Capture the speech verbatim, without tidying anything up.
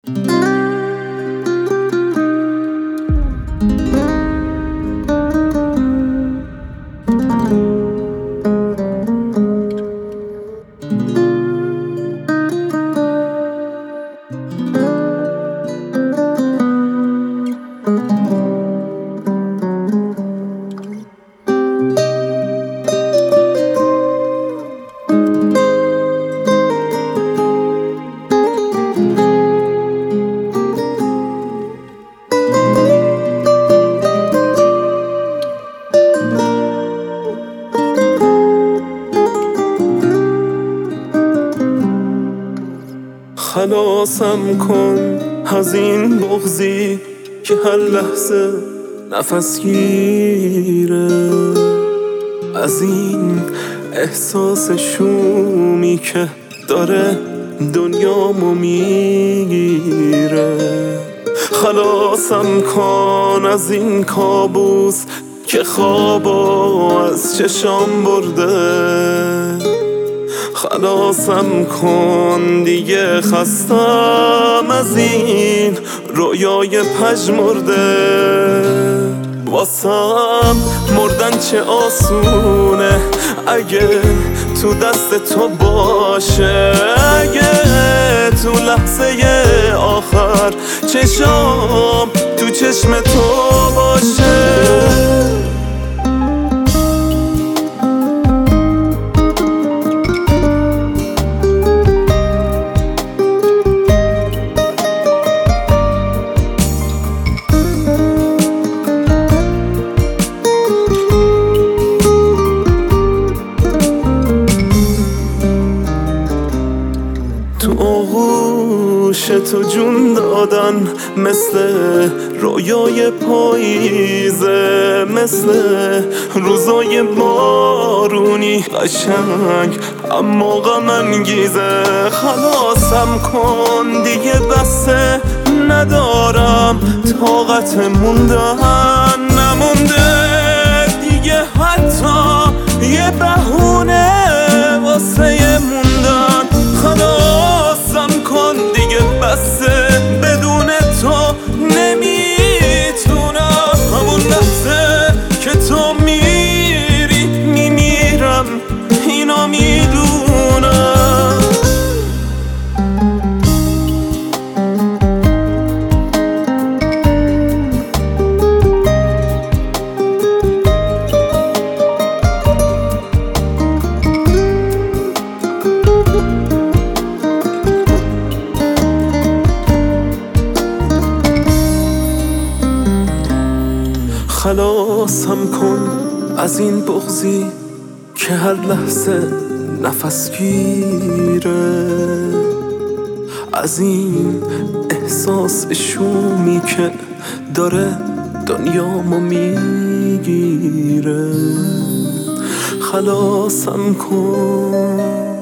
خلاصم کن از این بغضی که هر لحظه نفس گیره، از این احساس شومی که داره دنیامو میگیره. خلاصم کن از این کابوس که خوابو از چشام برده، خلاصم کن دیگه خستم از این رویای پژمرده. واسم مردن چه آسونه اگه تو دست تو باشه، اگه تو لحظه آخر چشام تو چشم تو باشه. تو آغوش تو جون دادن مثل رویای پاییزه، مثل روزای بارونی قشنگ اما غم انگیزه. خلاصم کن دیگه بسه، ندارم طاقت موندن، نمونده دیگه حتی یه بهونه واسه موندن. خلاصم کن دیگه بسه، بدون تو نمیتونم. همون لحظه که تو میری میمیرم، اینو میدونم. خلاصم کن از این بغضی که هر لحظه نفس گیره، از این احساس شومی که داره دنیامو میگیره. خلاصم کن